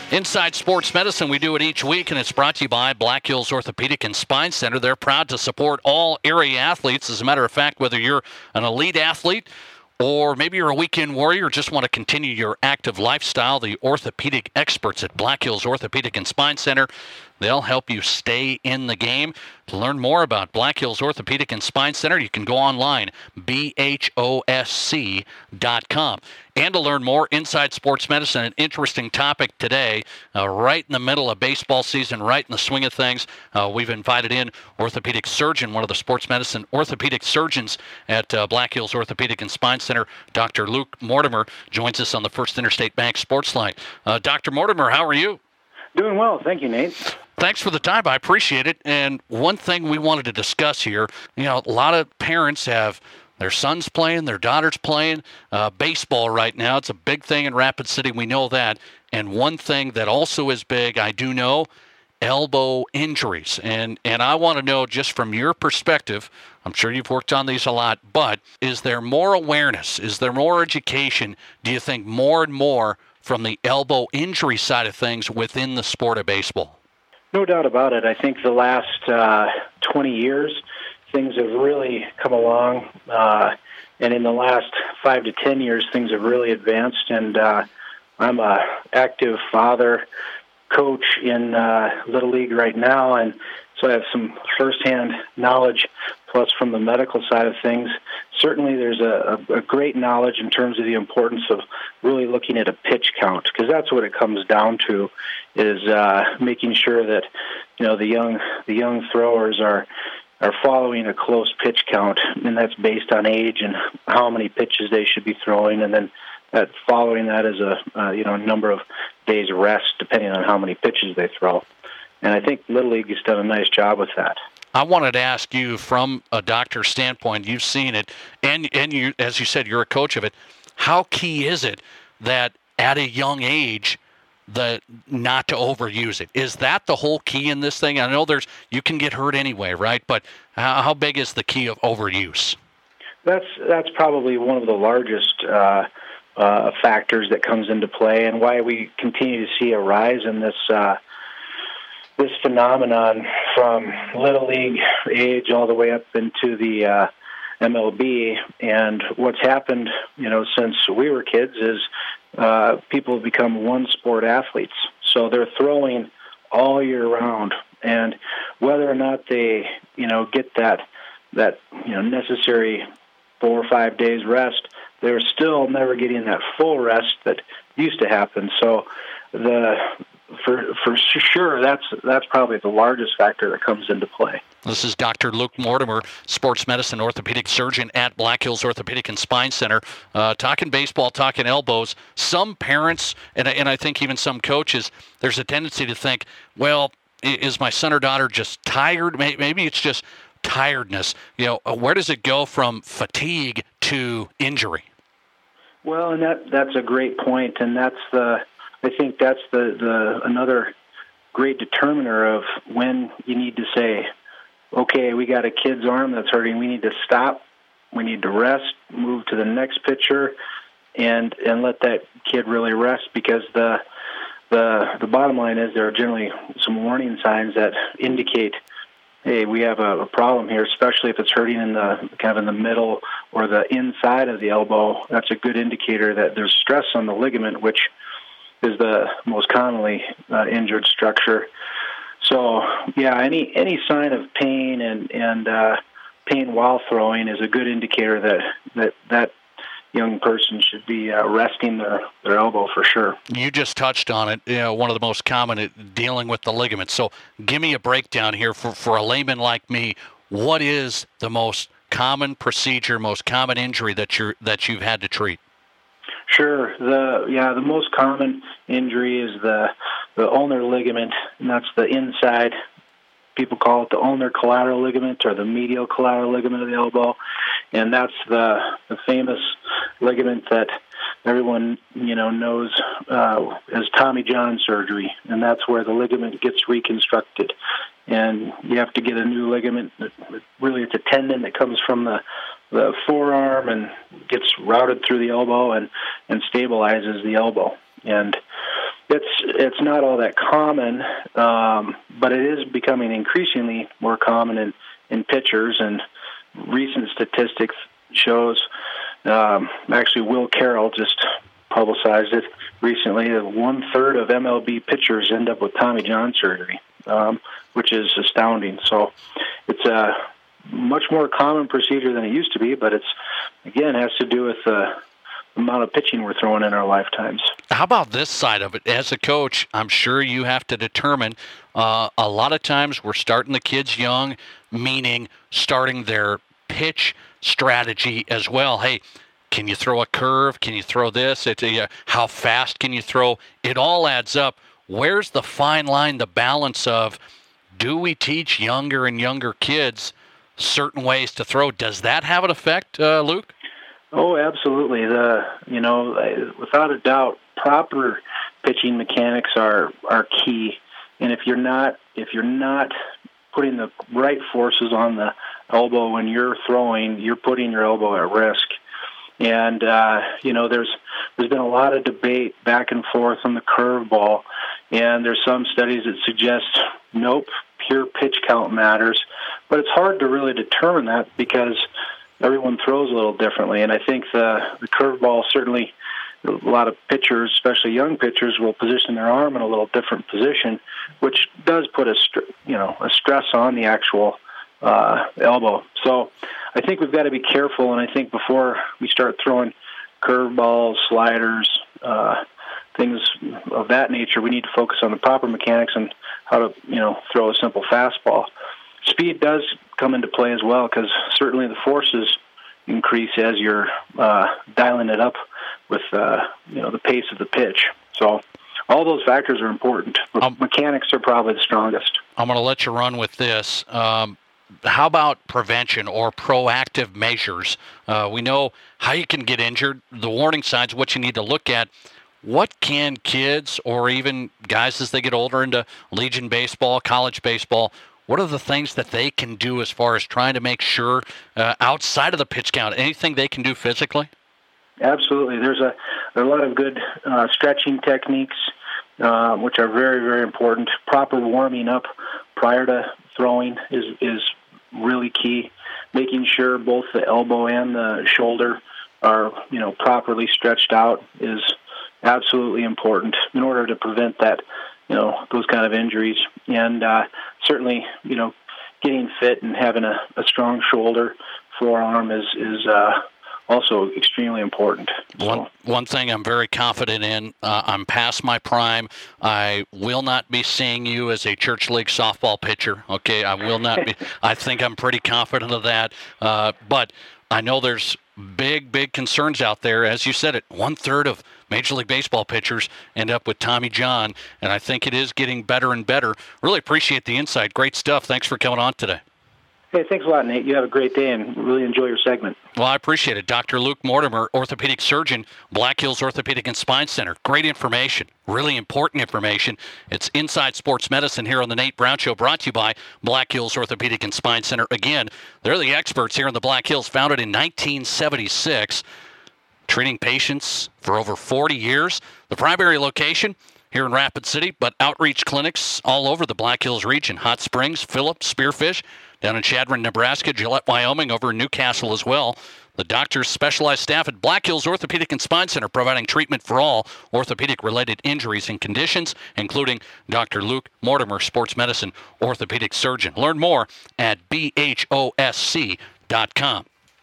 Inside Sports Medicine, we do it each week, and it's brought to you by Black Hills Orthopedic and Spine Center. They're proud to support all area athletes. As a matter of fact, whether you're an elite athlete or maybe you're a weekend warrior or just want to continue your active lifestyle, the orthopedic experts at Black Hills Orthopedic and Spine Center, they'll help you stay in the game. To learn more about Black Hills Orthopedic and Spine Center, you can go online, bhosc.com. And to learn more, Inside Sports Medicine, an interesting topic today, right in the middle of baseball season, right in the swing of things. We've invited in orthopedic surgeon, one of the sports medicine orthopedic surgeons at Black Hills Orthopedic and Spine Center, Dr. Luke Mortimer, joins us on the First Interstate Bank Sports Line. Dr. Mortimer, how are you? Doing well. Thank you, Nate. Thanks for the time. I appreciate it. And one thing we wanted to discuss here, a lot of parents have their sons playing, their daughters playing baseball right now. It's a big thing in Rapid City. We know that. And one thing that also is big, I do know, elbow injuries. And I want to know, just from your perspective, I'm sure you've worked on these a lot, but is there more awareness? Is there more education? Do you think more and more from the elbow injury side of things within the sport of baseball? No doubt about it. I think the last 20 years, things have really come along. And in the last 5 to 10 years, things have really advanced. And I'm an active father, coach in Little League right now. And so I have some firsthand knowledge, plus from the medical side of things. Certainly there's a great knowledge in terms of the importance of really looking at a pitch count, because that's what it comes down to, is making sure that the young throwers are following a close pitch count, and that's based on age and how many pitches they should be throwing, and then following that is a number of days rest depending on how many pitches they throw. And I think Little League has done a nice job with that. I wanted to ask you, from a doctor's standpoint, you've seen it, and you, as you said, you're a coach of it. How key is it that at a young age, not to overuse it? Is that the whole key in this thing? I know you can get hurt anyway, right? But how big is the key of overuse? That's probably one of the largest factors that comes into play, and why we continue to see a rise in this phenomenon from Little League age all the way up into the MLB. And what's happened, since we were kids is people have become one-sport athletes. So they're throwing all year round. And whether or not they, get that necessary 4 or 5 days rest, they're still never getting that full rest that used to happen. So for sure, that's probably the largest factor that comes into play. This is Dr. Luke Mortimer, sports medicine orthopedic surgeon at Black Hills Orthopedic and Spine Center, talking baseball, talking elbows. Some parents, and I think even some coaches, there's a tendency to think, well, is my son or daughter just tired? Maybe it's just tiredness. Where does it go from fatigue to injury? Well, and that's a great point, and I think that's the another great determiner of when you need to say, okay, we got a kid's arm that's hurting. We need to stop. We need to rest, move to the next pitcher, and let that kid really rest, because the bottom line is there are generally some warning signs that indicate, hey, we have a problem here, especially if it's hurting in the middle or the inside of the elbow. That's a good indicator that there's stress on the ligament, which is the most commonly injured structure. So, yeah, any sign of pain and pain while throwing is a good indicator that young person should be resting their elbow for sure. You just touched on it, one of the most common, dealing with the ligaments. So give me a breakdown here for a layman like me. What is the most common procedure, most common injury that you've had to treat? Sure. The most common injury is the ulnar ligament, and that's the inside. People call it the ulnar collateral ligament or the medial collateral ligament of the elbow, and that's the famous ligament that everyone knows as Tommy John surgery, and that's where the ligament gets reconstructed, and you have to get a new ligament. Really, it's a tendon that comes from the forearm and gets routed through the elbow and stabilizes the elbow. And It's not all that common, but it is becoming increasingly more common in pitchers. And recent statistics shows, actually Will Carroll just publicized it recently, that 1/3 of MLB pitchers end up with Tommy John surgery, which is astounding. So it's a much more common procedure than it used to be, but it's, again, has to do with the amount of pitching we're throwing in our lifetimes. How about this side of it? As a coach, I'm sure you have to determine, a lot of times we're starting the kids young, meaning starting their pitch strategy as well. Hey, can you throw a curve? Can you throw this? How fast can you throw? It all adds up. Where's the fine line, the balance of, do we teach younger and younger kids certain ways to throw? Does that have an effect, Luke? Oh, absolutely. Without a doubt, proper pitching mechanics are key. And if you're not putting the right forces on the elbow when you're throwing, you're putting your elbow at risk. And there's been a lot of debate back and forth on the curveball, and there's some studies that suggest nope, pure pitch count matters. But it's hard to really determine that because everyone throws a little differently. And I think the curveball, certainly a lot of pitchers, especially young pitchers, will position their arm in a little different position, which does put a stress on the actual elbow. So I think we've got to be careful, and I think before we start throwing curveballs, sliders, things of that nature, we need to focus on the proper mechanics and how to throw a simple fastball. Speed does come into play as well, because certainly the forces increase as you're dialing it up with the pace of the pitch. So all those factors are important, but mechanics are probably the strongest. I'm going to let you run with this. How about prevention or proactive measures? We know how you can get injured, the warning signs, what you need to look at. What can kids or even guys as they get older into Legion baseball, college baseball, what are the things that they can do as far as trying to make sure outside of the pitch count, anything they can do physically? Absolutely. There are a lot of good stretching techniques, which are very, very important. Proper warming up prior to throwing is really key. Making sure both the elbow and the shoulder are properly stretched out is absolutely important in order to prevent that those kind of injuries. And certainly getting fit and having a strong shoulder, forearm is also extremely important. One thing I'm very confident in, I'm past my prime. I will not be seeing you as a church league softball pitcher. Okay, I will not be. I think I'm pretty confident of that. But I know there's big concerns out there. As you said, 1/3 of Major League Baseball pitchers end up with Tommy John, and I think it is getting better and better. Really appreciate the insight. Great stuff. Thanks for coming on today. Hey, thanks a lot, Nate. You have a great day and really enjoy your segment. Well, I appreciate it. Dr. Luke Mortimer, orthopedic surgeon, Black Hills Orthopedic and Spine Center. Great information, really important information. It's Inside Sports Medicine here on the Nate Brown Show, brought to you by Black Hills Orthopedic and Spine Center. Again, they're the experts here in the Black Hills, founded in 1976, treating patients for over 40 years. The primary location here in Rapid City, but outreach clinics all over the Black Hills region. Hot Springs, Phillips, Spearfish, down in Chadron, Nebraska, Gillette, Wyoming, over in Newcastle as well. The doctors' specialized staff at Black Hills Orthopedic and Spine Center providing treatment for all orthopedic-related injuries and conditions, including Dr. Luke Mortimer, sports medicine orthopedic surgeon. Learn more at bhosc.com.